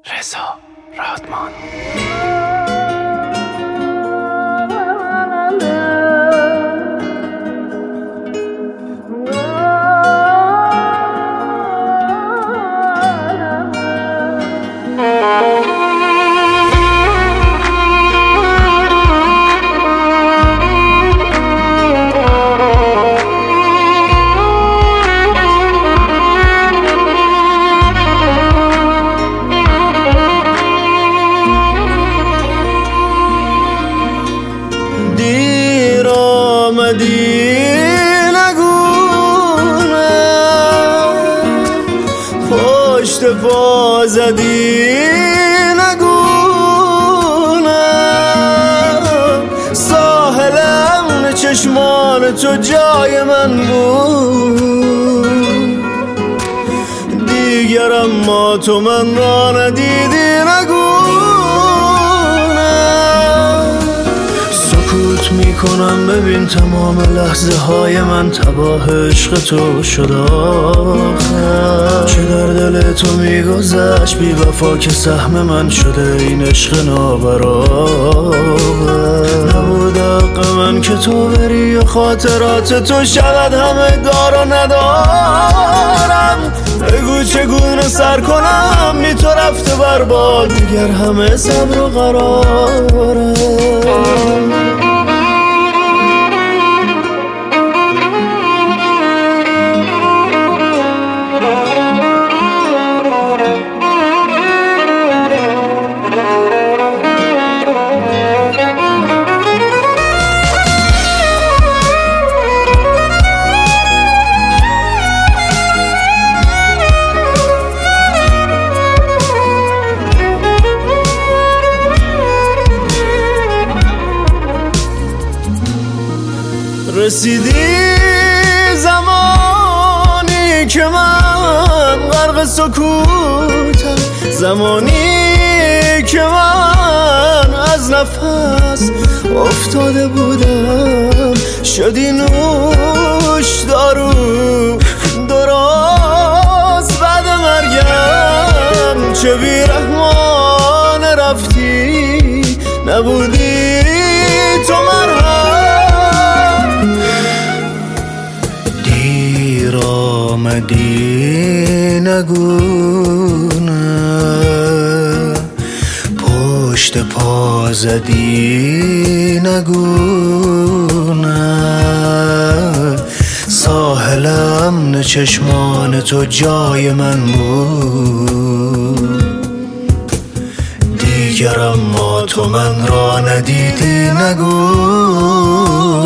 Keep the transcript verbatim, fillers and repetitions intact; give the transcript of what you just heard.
رضا رادمان. دیر آمدی نگونه، پشت پا زدی نگونه، ساحلم چشمان تو جای من بود، دیگر اما تو من را ندیدی نگونه. سکوت میکنم ببین تمام لحظه های من تباه عشق تو شد آخر، چه در دل تو میگذشت بی وفا که سهم من شده این عشق نابرابر. نبود حق من که تو بری و خاطرات تو شود همه دار و ندارم. بگو چگونه سر کنم بی تو رفته برباد، دیگر همه صبر و قرارم. رسیدی زمانی که من غرق سکوتم، زمانی که من از نفس افتاده بودم، شدی نوش دارو درست بعد مرگم. چه بیرحمان رفتی نبودی تو مرهم. دیر آمدی نگونه، پشت پا زدی نگونه، ساحلم نه چشمان تو جای من بود، دیگر اما تو من را ندیدی نگونه.